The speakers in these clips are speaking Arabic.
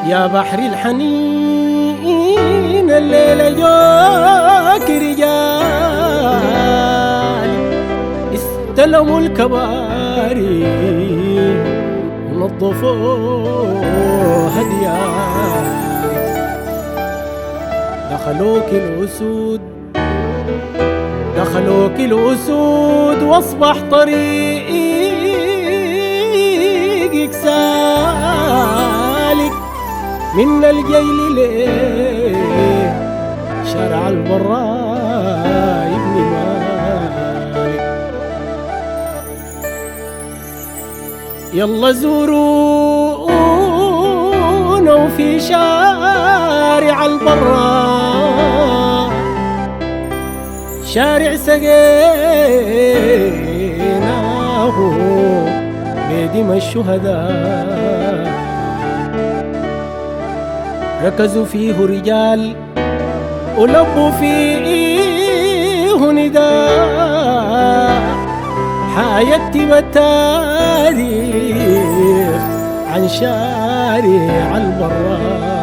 يا بحر الحنين الليلة جاك رجال استلموا الكباري ونظفوا هديان، دخلوك الأسود واصبح طريقك سالك من الجيل ليه شارع البراء ابن مالك. يلا زورونا وفي شارع البراء شارع سقيناه بدم الشهداء، ركزوا فيه رجال ولبوا فيه نداء، حيكتب التاريخ عن شارع البراء.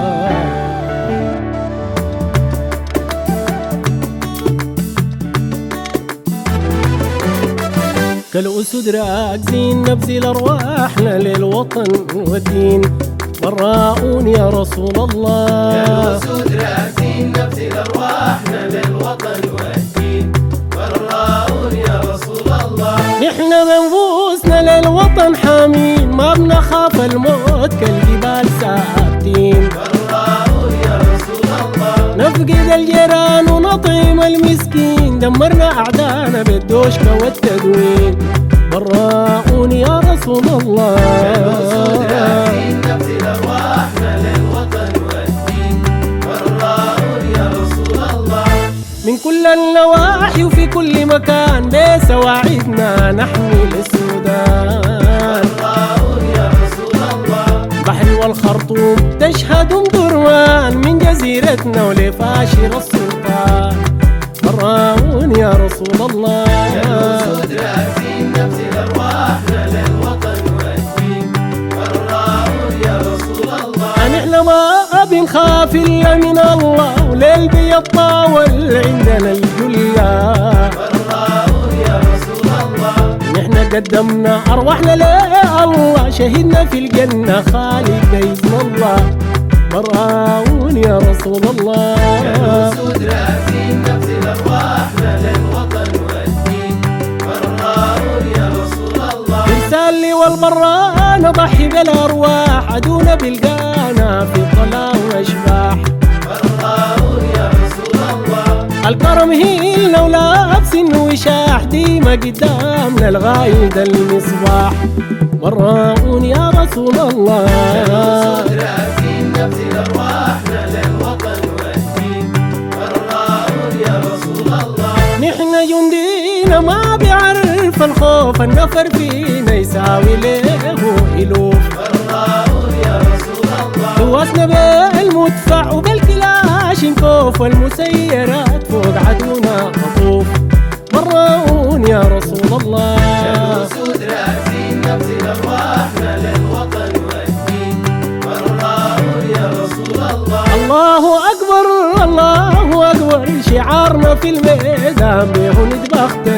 كالأسود راكزين نبذل أرواحنا للوطن والدين، براؤون يا رسول الله. كالأسود راكزين نبذل أرواحنا للوطن والدين، براؤون يا رسول الله. نحن بنفوسنا للوطن حامين، ما بنخاف الموت كالجبال ثابتين، براؤون يا رسول الله. نفقد الجيران ونطعم المسكين، دمرنا أعدانا بالدوشكة والتدوين، براؤون يا رسول الله. كالأسود راكزين نبذل أرواحنا للوطن والدين، براؤون يا رسول الله. من كل النواحي وفي كل مكان بسواعدنا نحمي للسودان، براؤون يا رسول الله. بحر والخرطوم تشهد درمان من جزيرتنا ولفاشر السلطان، براؤون يا رسول الله. كالأسود راكزين نبذل أرواحنا للوطن والدين، براؤون يا رسول الله. نحن ما بنخاف إلا من الله، وليل بيطاول عندنا الجليا، براؤون يا رسول الله. نحن قدمنا أرواحنا لله، شهدنا في الجنة خالد بإذن الله، براؤون يا رسول الله. كالأسود راكزين نبذل أرواحنا للوطن والدين، براؤون يا رسول الله. نسالي والبراء نضحي بالأرواح، عدونا بلقانا في ظلام وأشباح، براؤون يا رسول الله. الكرم هيلنا ولابس وشاح، ديما قدامنا الغايد المصباح، براؤون يا رسول الله. كالأسود راكزين نبذل أرواحنا للوطن والدين، براؤون يا رسول الله. نحن جندينا ما بيعرف الخوف، النفر فينا يساوي له ألوف، براؤون يا رسول الله. دواسنا بالمدفع وبالكلاش نكوف، والمسيرات فوق عدونا خطوف، براؤون يا رسول الله. كالأسود راكزين نبذل أرواحنا للوطن والدين، براؤون يا رسول الله. الله أكبر الله أكبر، شعارنا في الميدان به نتبختر،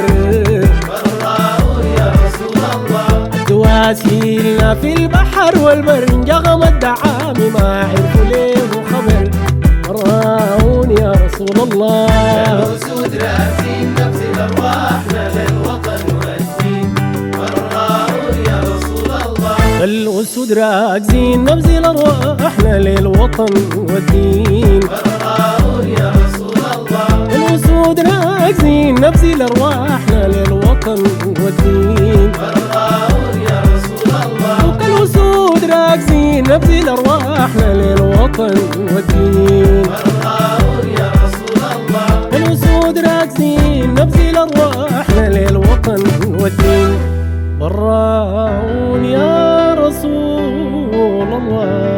براؤون يا رسول الله. دواسيلنا في البحر والبر، انجغم الدعام ما عرفوا ليه خبر، براؤون يا رسول الله. كالأسود راكزين نبذل أرواحنا للوطن والدين، براؤون يا رسول الله. الأسود راكزين نبذل أرواحنا للوطن والدين، براؤون يا رسول الله. الأسود راكزين نبذل أرواحنا للوطن والدين، براؤون يا رسول الله. الأسود راكزين نبذل أرواحنا للوطن والدين، براؤون يا رسول الله. الأسود راكزين نبذل أرواحنا للوطن والدين، براؤون يا رسول الله.